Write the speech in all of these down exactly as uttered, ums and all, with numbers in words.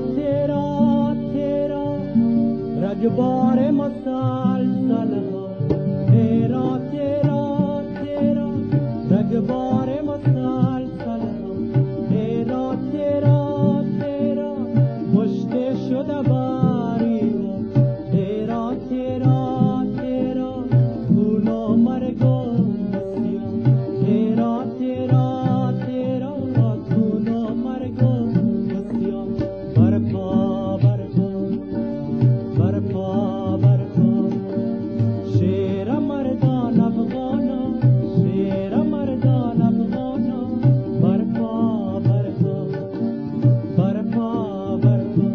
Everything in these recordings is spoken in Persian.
تیرا تیرا رگبار مسلسل ها، تیرا تیرا تیرا رگبار مسلسل ها، تیرا تیرا تیرا مشت شده باری ها، تیرا تیرا تیرا خون و مرگ و بسیار، تیرا تیرا تیرا خون و مرگ و بسیار. برپا برپا برپا برپا شیر مردان افغانا، شیر مردان افغانا، برپا برپا برپا برپا.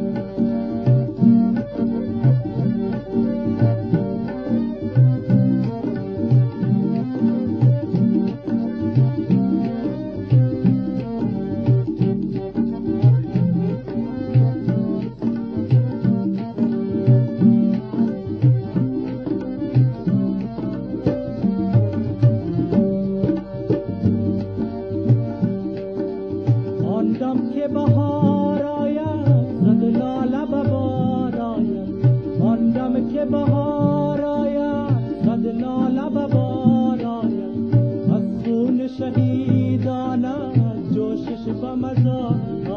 آن دم که بهار آید صد لاله به بار آید، آن دم که بهار آید صد لاله به بار آید، از خون شهیدان جوشش به مزار